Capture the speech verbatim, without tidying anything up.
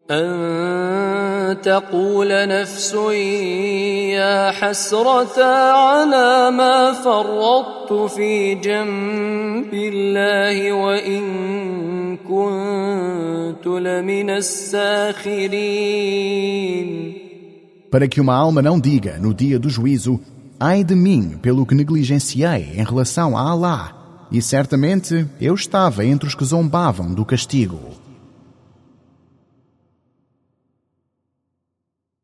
أن تقول نفس يا حسرة على ما فرطت في جنب الله وإن كنت لمن الساخرين. Para que uma alma não diga, no dia do juízo, ai de mim pelo que negligenciei em relação a Allah, e certamente eu estava entre os que zombavam do castigo.